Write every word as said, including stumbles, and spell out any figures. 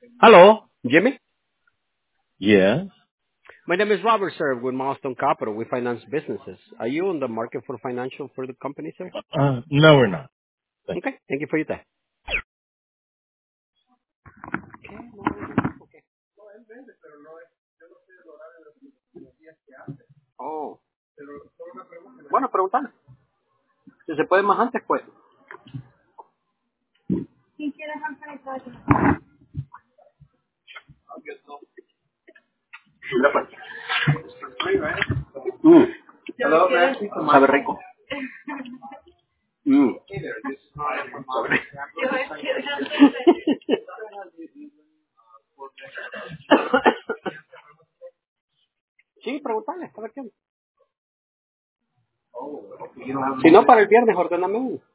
Hello, Jimmy. Yes. My name is Robert, sir, with Milestone Capital. We finance businesses. Are you on the market for financial for the company, sir? Uh, no, we're not. Thank Okay, thank you for your time. Oh, bueno, preguntarle. Si se puede más antes, pues. Mira, pues. Mm. Sabe rico. Mm. Sabe rico. Sí, preguntarle, a ver qué. Si no, para el viernes, ordename uno.